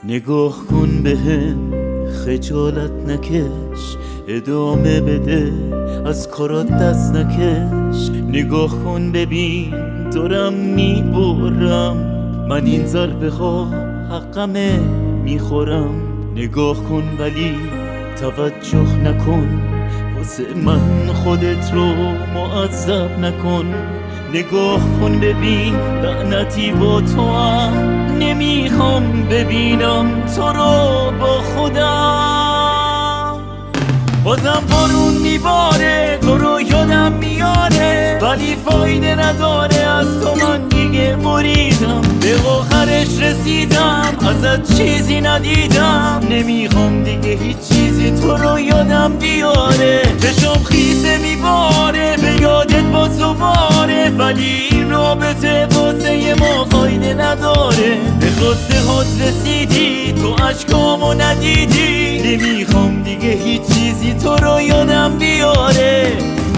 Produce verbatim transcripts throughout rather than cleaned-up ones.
نگاه کن بهم، خجالت نکش، ادامه بده، از کارات دست نکش. نگاه کن ببین دارم میبرم، من این ضربه ها حقمه میخورم. نگاه کن ولی توجه نکن، واسه من خودت رو معذب نکن. نگاه کن ببین لعنتی با تو هم، نمیخوام ببینم تو رو با خودم. بازم بارون میباره، تو رو یادم میاره، ولی فایده نداره، از تو من دیگه مریدم. به آخرش رسیدم، ازت چیزی ندیدم، نمیخوام دیگه هیچ چیزی تو رو یادم بیاره. چشم خیسه میباره، به یادت با زباره، ولی این رابطه واسه ما فایده نداره. به خواسته هات رسیدی، تو عشقامو ندیدی، نمیخوام دیگه هیچ چیزی تو رو یادم بیاره.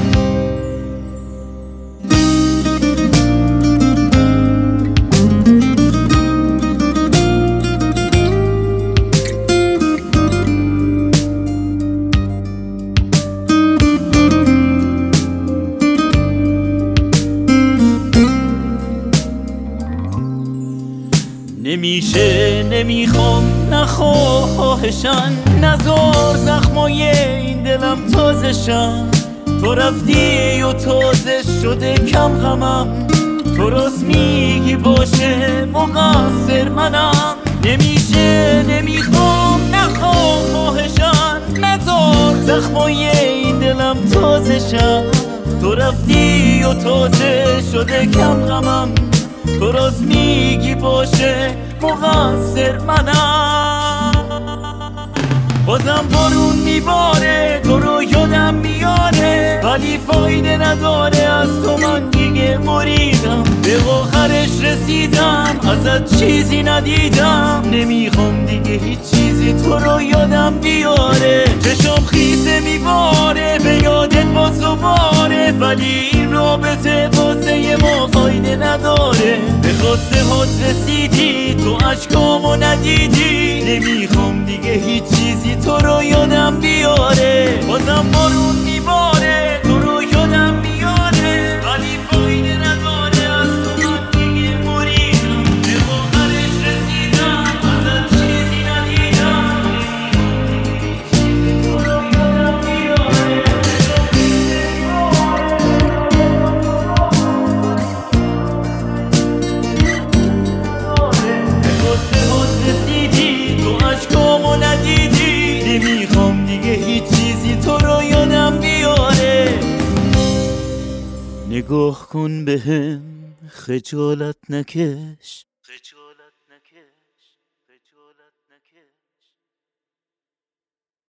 نمیشه، نمیخوام، نخواهشن، نزار زخمای این دلم تازشن. تو رفتی و تازه شده کم غمم، تو راست میگی باشه مقصر منم. نمیشه، نمیخوام، نخواهشن، نزار زخمای این دلم تازشن. تو رفتی و تازه شده کم غمم، تو راست میگی باشه مقصر منم. بازم بارون میباره، تو رو یادم میاره، ولی فایده نداره، از تو من دیگه مریدم. به آخرش رسیدم، ازت چیزی ندیدم، نمیخوام دیگه هیچ چیزی تو رو یادم بیاره. چشم خیسه میباره، به یادت با زباره، ولی این رابطه واسه ما فایده نداره. به خواسته هات رسیدی، تو عشقامو ندیدی، نمیخوام دیگه هیچ چیزی تو رو یادم بیاره. بازم بارون میباره، تو رو یادم میاره، ولی فایده نداره، از تو من دیگه مریدم. به آخرش رسیدم، ازت چیزی ندیدم، تو رو یادم بیاره. به خواسته هات رسیدی، تو عشقامو ندیدی، نمیخوام دیگه هیچ چیزی تو رو یادم بیاره. نگاه کن بهم، خجالت نکش.